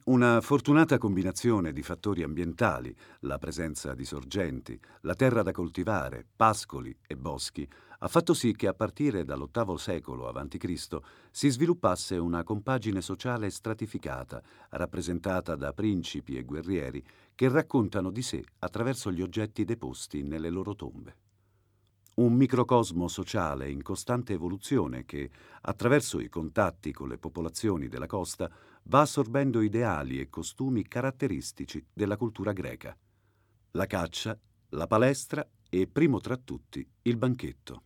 Una fortunata combinazione di fattori ambientali, la presenza di sorgenti, la terra da coltivare, pascoli e boschi, ha fatto sì che a partire dall'VIII secolo a.C. si sviluppasse una compagine sociale stratificata, rappresentata da principi e guerrieri che raccontano di sé attraverso gli oggetti deposti nelle loro tombe. Un microcosmo sociale in costante evoluzione che, attraverso i contatti con le popolazioni della costa, va assorbendo ideali e costumi caratteristici della cultura greca. La caccia, la palestra e, primo tra tutti, il banchetto.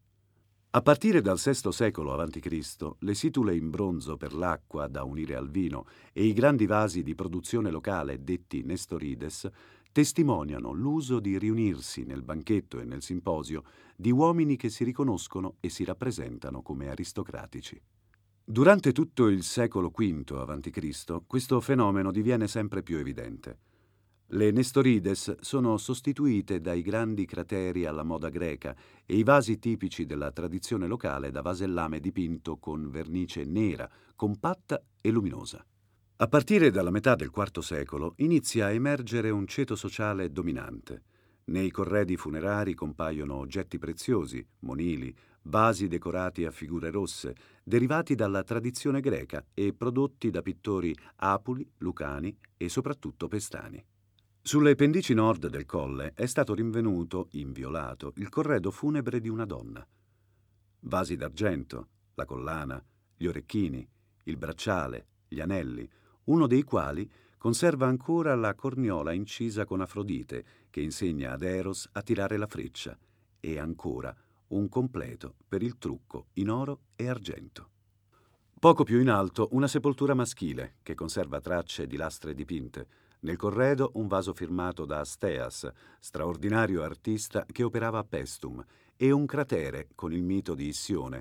A partire dal VI secolo a.C., le situle in bronzo per l'acqua da unire al vino e i grandi vasi di produzione locale detti nestorides testimoniano l'uso di riunirsi nel banchetto e nel simposio di uomini che si riconoscono e si rappresentano come aristocratici. Durante tutto il secolo V a.C., questo fenomeno diviene sempre più evidente. Le nestorides sono sostituite dai grandi crateri alla moda greca e i vasi tipici della tradizione locale da vasellame dipinto con vernice nera, compatta e luminosa. A partire dalla metà del IV secolo inizia a emergere un ceto sociale dominante. Nei corredi funerari compaiono oggetti preziosi, monili, vasi decorati a figure rosse, derivati dalla tradizione greca e prodotti da pittori apuli, lucani e soprattutto pestani. Sulle pendici nord del colle è stato rinvenuto, inviolato, il corredo funebre di una donna. Vasi d'argento, la collana, gli orecchini, il bracciale, gli anelli, uno dei quali conserva ancora la corniola incisa con Afrodite che insegna ad Eros a tirare la freccia, e ancora un completo per il trucco in oro e argento. Poco più in alto una sepoltura maschile che conserva tracce di lastre dipinte. Nel corredo un vaso firmato da Asteas, straordinario artista che operava a Paestum, e un cratere con il mito di Issione,